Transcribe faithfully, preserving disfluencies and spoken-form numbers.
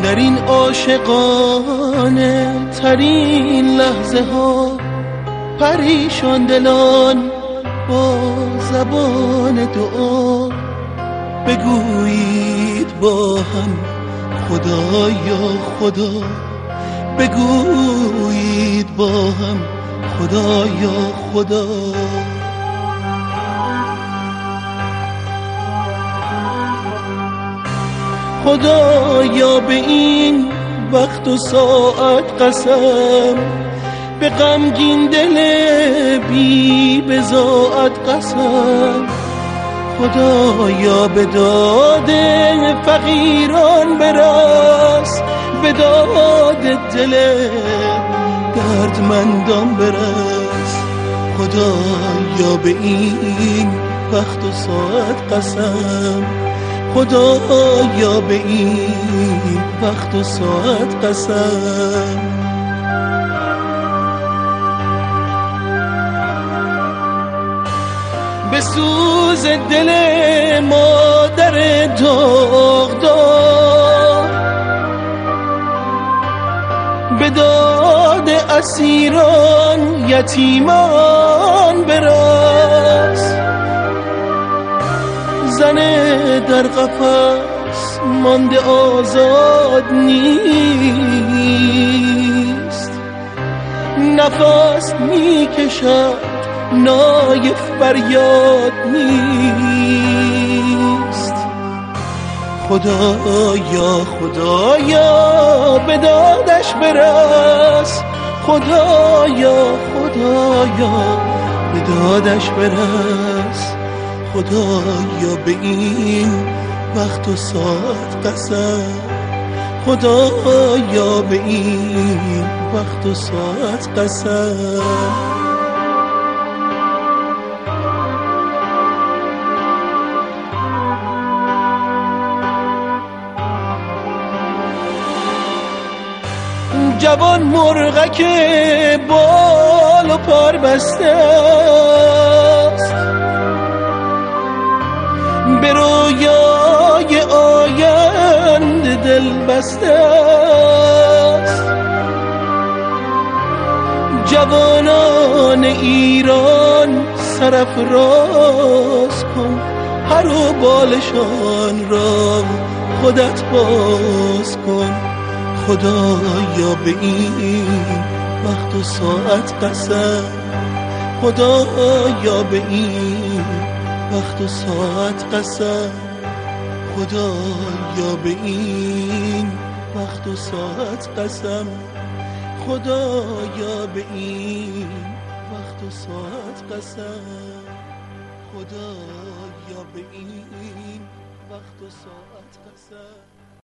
در این عاشقانه ترین لحظه ها پریشان دلان با زبان دعا بگویید با هم خدایا خدا، بگویید با هم خدایا خدا. خدایا به این وقت و ساعت قسم، به غمگین دل بی بضاعت قسم. خدایا به داد فقیران برس، به داد دل دردمندان برس. خدایا به این وقت و ساعت قسم، خدایا به این وقت و ساعت قسم. به سوز دل مادر داغدار، به داد اسیران یتیمان برس. زن در قفس مانده آزاد نیست، نفس میکشد نای فریاد نیست. خدایا خدایا به دادش برس، خدایا خدایا به دادش برس. خدایا به این وقت و ساعت قسم، خدایا به این وقت و ساعت قسم. جوان مرغک بال و پر بسته است، به رویای آینده دل بسته است. جوانان ایران سرافراز کن، پر و بالشان را خودت باز کن. خدایا به این وقت و ساعت قسم، خدایا به این وقت و ساعت قسم. خدایا به این وقت و ساعت قسم، خدایا به این وقت و ساعت قسم. خدایا به این وقت و ساعت قسم.